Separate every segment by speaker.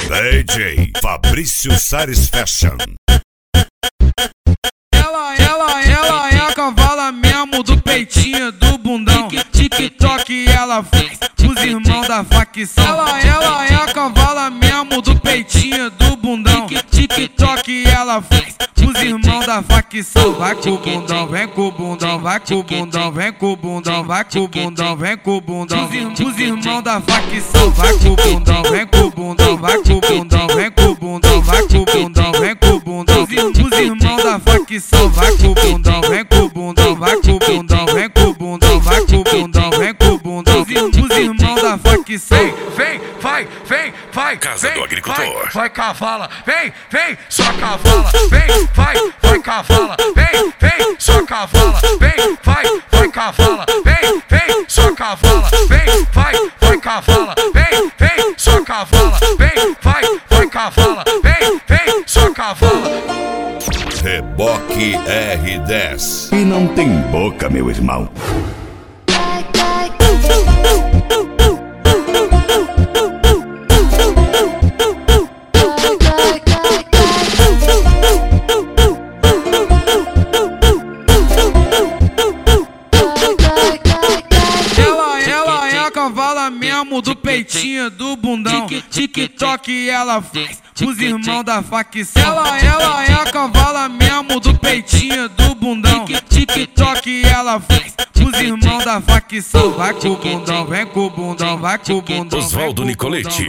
Speaker 1: DJ Fabrício Sares Fashion.
Speaker 2: Ela é a cavala mesmo do peitinho, do bundão. TikTok ela faz os irmãos da facção. Ela é a cavala mesmo do peitinho, do bundão. TikTok ela faz os irmãos da facção. Vai com o bundão, vem com o bundão, vai com o bundão, vem com o bundão, vai com o bundão, vem com o bundão. Os irmãos da facção. Vai com o bundão, vem com o bundão, vai com o bundão, vem com o bundão, vai com o bundão, vem com o bundão. Os irmãos da facção. Vai com o bundão, vem com o bundão, vai com o bundão, vem com o bundão, vai com o bundão, vem com o bundão. Os irmãos da facção.
Speaker 3: Vai,
Speaker 1: Casa do Agricultor.
Speaker 3: vai cavala, vem, só cavala, vai cavala, vem, só cavala, vai cavala, vem, só cavala, vai cavala, vem, só cavala, vai cavala, vem, só cavala.
Speaker 1: Reboque R10.
Speaker 4: E não tem boca, meu irmão.
Speaker 2: Ela é a cavala mesmo do peitinho, do bundão. TikTok ela faz os irmãos da facção. Ela é a cavala mesmo do peitinho, do bundão. TikTok ela faz os irmãos da facção. Vai com o bundão, vem com o bundão, vai com o bundão.
Speaker 1: Oswaldo Nicolete.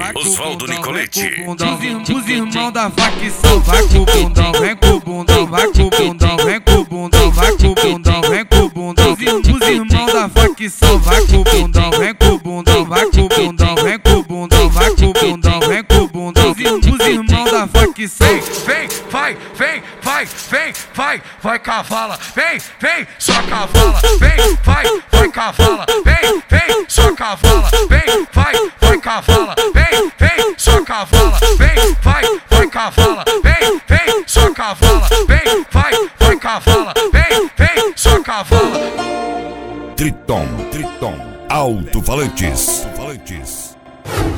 Speaker 2: Os irmãos da facção. Vai com o bundão, vem com o bundão, vai com o bundão, vem com o bundão, vai com o bundão, vem com o bundão. Os irmãos da facção. Vai com o bundão, vem com o bundão, vai com o bundão, vem com o bundão, vai com o bundão, vem com o bundão. Os irmãos da facção.
Speaker 3: Vai cavala, vem, só cavala, vai cavala, vem, só cavala, vai cavala, vem, só cavala, vai cavala, vem, só cavala, vai cavala, vem, só cavala.
Speaker 1: Triton. Alto-falantes.